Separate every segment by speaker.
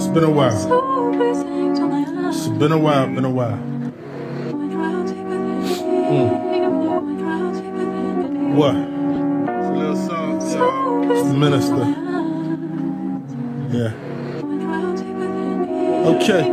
Speaker 1: been a while. It's been a while. What?
Speaker 2: It's a little song, y'all.
Speaker 1: It's the minister. Yeah. Okay.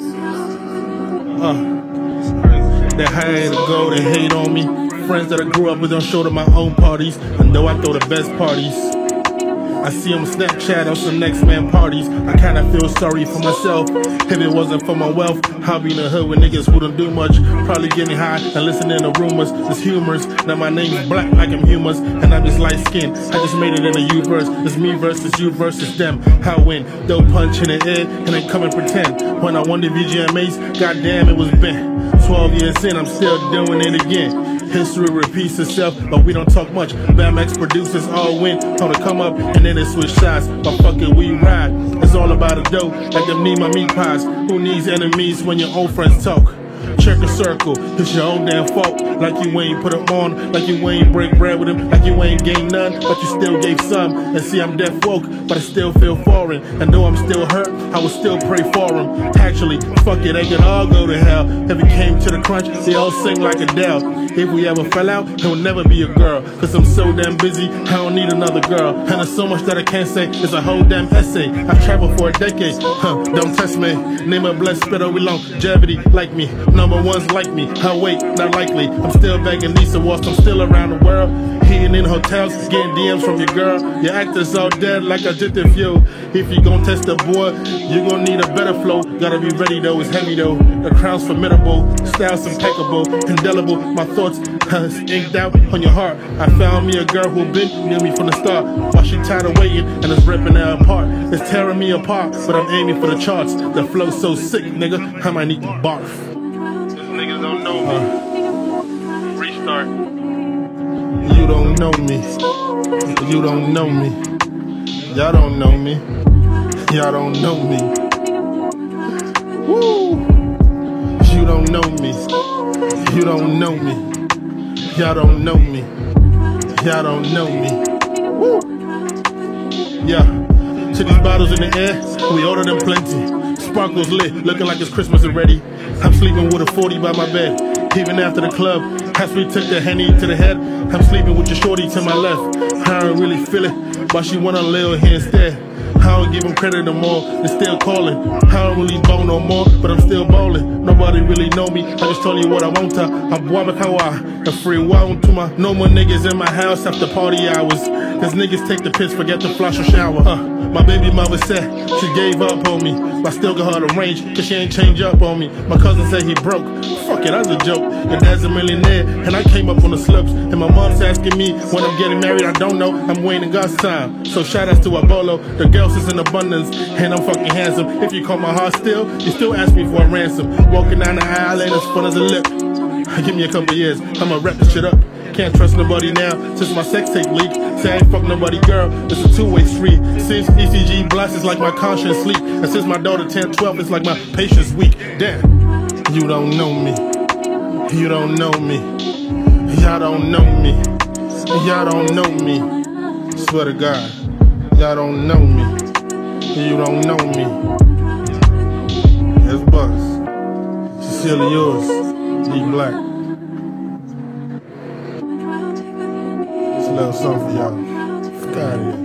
Speaker 1: They hire to go, they hate on me. Friends that I grew up with don't show to my own parties. And though I throw the best parties, I see them Snapchat on some next man parties. I kinda feel sorry for myself. If it wasn't for my wealth, I'd be in the hood with niggas who don't do much. Probably getting high and listening to rumors. It's humors. Now my name's black like I'm humorous, and I'm just light skinned. I just made it in a U-verse. It's me versus you versus them. I win. They'll punch in the air and then come and pretend. When I won the VGMAs, goddamn it was bent. 12 years in, I'm still doing it again. History repeats itself, but we don't talk much. BAMX producers all win on the come up, and then they switch sides. But fuck it, we ride. It's all about the dough, like them need my meat pies. Who needs enemies when your own friends talk? Check a circle, it's your own damn fault. Like you ain't put them on, like you ain't break bread with him, like you ain't gained none, but you still gave some. And see, I'm deaf woke, but I still feel foreign. And though I'm still hurt, I will still pray for him. Actually, fuck it, they can all go to hell. If it came to the crunch, they all sing like Adele. If we ever fell out, it will never be a girl. Cause I'm so damn busy, I don't need another girl. And there's so much that I can't say, it's a whole damn essay. I've traveled for a decade, don't test me. Name a blessed spitter with longevity like me. Number ones like me, I wait, not likely. I'm still begging Lisa whilst I'm still around the world. Eating in hotels, getting DMs from your girl. Your actors all dead like I did the few. If you gon' test the boy, you gon' need a better flow. Gotta be ready though, it's heavy though. The crown's formidable, style's impeccable, indelible. My thoughts inked out on your heart. I found me a girl who been near me from the start. While she tired of waiting and it's ripping her apart. It's tearing me apart, but I'm aiming for the charts. The flow's so sick, nigga, I might need to barf.
Speaker 2: These niggas don't know me. Restart.
Speaker 1: You don't know me. You don't know me. Y'all don't know me. Y'all don't know me. Woo! You don't know me. You don't know me. Y'all don't know me. Y'all don't know me. Woo! Yeah. To these bottles in the air, we order them plenty. Sparkles lit, looking like it's Christmas already. I'm sleeping with a 40 by my bed. Even after the club, as we took the Henny to the head, I'm sleeping with your shorty to my left. I don't really feel it, but she want a little here instead. I don't give them credit no more, they're still calling. I don't really bone no more, but I'm still ballin'. Nobody really know me, I just told you what I want to. I'm Wabakawa, a free wow to my. No more niggas in my house after party hours. Cause niggas take the piss, forget to flush or shower. My baby mother said she gave up on me, but I still got her the range, cause she ain't change up on me. My cousin said he broke, fuck it, that's a joke. Your dad's a millionaire, and I came up on the slopes. And my mom's asking me when I'm getting married, I don't know, I'm waiting God's time. So shout outs to Apollo, the girls is in abundance, and I'm fucking handsome. If you call my heart still, you still ask me for a ransom. Walking down the aisle ain't as fun as a lip. Give me a couple years, I'ma wrap this shit up. Can't trust nobody now, since my sex tape leaked. Say I ain't fuck nobody, girl, it's a two-way street. Since ECG blasts, it's like my conscience sleep. And since my daughter turned 12, it's like my patience weak. Damn, you don't know me. You don't know me. Y'all don't know me. Y'all don't know me. Swear to God, y'all don't know me. You don't know me. It's Buzz. Sincerely yours, D Black. It's a little song for y'all. Fuck out of here.